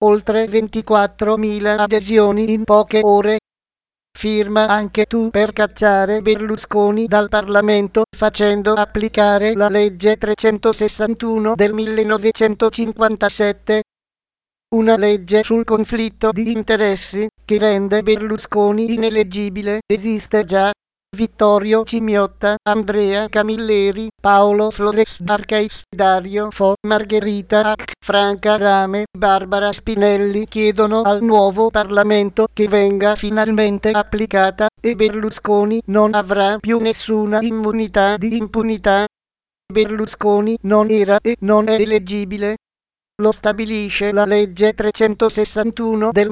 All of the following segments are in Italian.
oltre 24.000 adesioni in poche ore. Firma anche tu per cacciare Berlusconi dal Parlamento facendo applicare la legge 361 del 1957. Una legge sul conflitto di interessi che rende Berlusconi ineleggibile esiste già. Vittorio Cimiotta, Andrea Camilleri, Paolo Flores Archais, Dario Fo, Margherita Hack, Franca Rame, Barbara Spinelli chiedono al nuovo Parlamento che venga finalmente applicata e Berlusconi non avrà più nessuna immunità di impunità. Berlusconi non era e non è eleggibile. Lo stabilisce la legge 361 del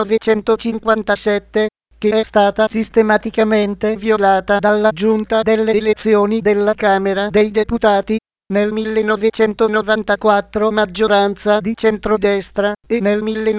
1957. Che è stata sistematicamente violata dalla Giunta delle elezioni della Camera dei Deputati nel 1994 maggioranza di centrodestra e nel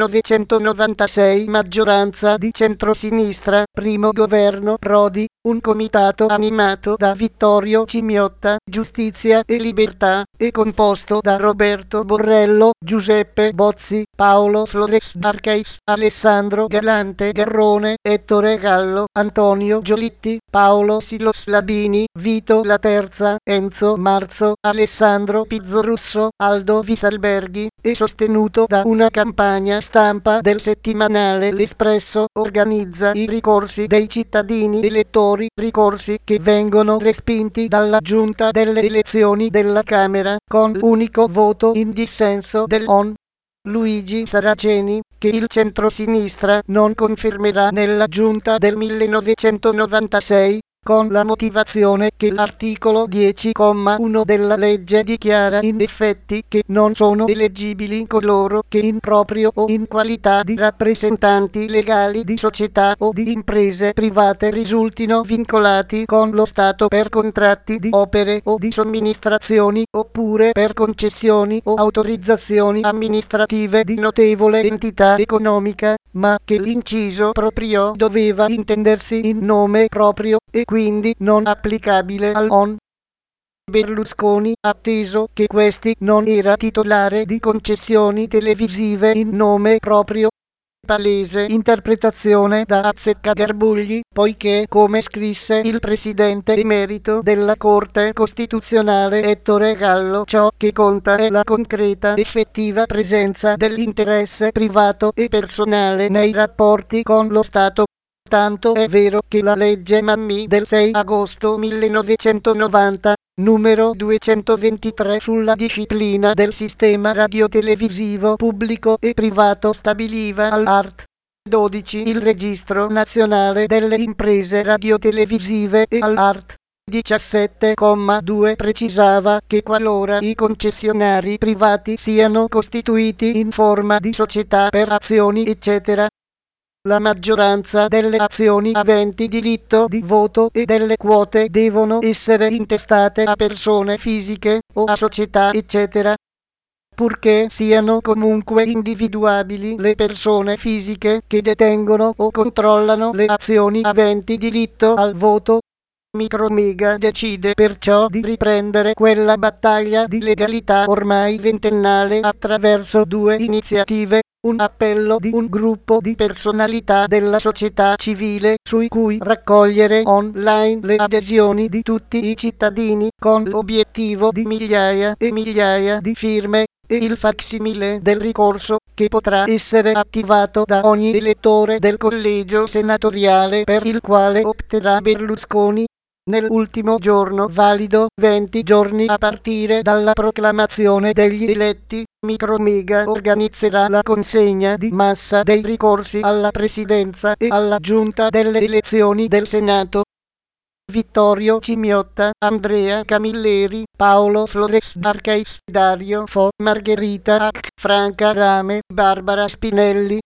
1996 maggioranza di centrosinistra, primo governo Prodi, un comitato animato da Vittorio Cimiotta, Giustizia e Libertà, e composto da Roberto Borrello, Giuseppe Bozzi, Paolo Flores Archais, Alessandro Galante Garrone, Ettore Gallo, Antonio Giolitti, Paolo Silos Labini, Vito Laterza, Enzo Marzo, Alessandro Pizzorusso, Aldo Visalberghi, e sostenuto da una campagna stampa del settimanale L'Espresso, organizza i ricorsi dei cittadini elettori, ricorsi che vengono respinti dalla Giunta delle elezioni della Camera, con unico voto in dissenso dell'ON. Luigi Saraceni, che il centrosinistra non confermerà nella Giunta del 1996, con la motivazione che l'articolo 10,1 della legge dichiara in effetti che non sono eleggibili coloro che in proprio o in qualità di rappresentanti legali di società o di imprese private risultino vincolati con lo Stato per contratti di opere o di somministrazioni oppure per concessioni o autorizzazioni amministrative di notevole entità economica, ma che l'inciso proprio doveva intendersi in nome proprio e quindi non applicabile all'ON. Berlusconi, atteso che questi non era titolare di concessioni televisive in nome proprio. Palese interpretazione da azzeccagarbugli, poiché, come scrisse il presidente emerito della Corte Costituzionale Ettore Gallo, ciò che conta è la concreta effettiva presenza dell'interesse privato e personale nei rapporti con lo Stato. Tanto è vero che la legge Mammì del 6 agosto 1990, numero 223 sulla disciplina del sistema radiotelevisivo pubblico e privato stabiliva all'art. 12 il registro nazionale delle imprese radiotelevisive e all'art. 17,2 precisava che qualora i concessionari privati siano costituiti in forma di società per azioni eccetera, la maggioranza delle azioni aventi diritto di voto e delle quote devono essere intestate a persone fisiche o a società eccetera. Purché siano comunque individuabili le persone fisiche che detengono o controllano le azioni aventi diritto al voto, Micromega decide perciò di riprendere quella battaglia di legalità ormai ventennale attraverso due iniziative. Un appello di un gruppo di personalità della società civile sui cui raccogliere online le adesioni di tutti i cittadini con l'obiettivo di migliaia e migliaia di firme e il facsimile del ricorso che potrà essere attivato da ogni elettore del collegio senatoriale per il quale opterà Berlusconi. Nell'ultimo giorno valido, 20 giorni a partire dalla proclamazione degli eletti, Micromega organizzerà la consegna di massa dei ricorsi alla Presidenza e alla Giunta delle elezioni del Senato. Vittorio Cimiotta, Andrea Camilleri, Paolo Flores Archais, Dario Fo, Margherita Hack, Franca Rame, Barbara Spinelli,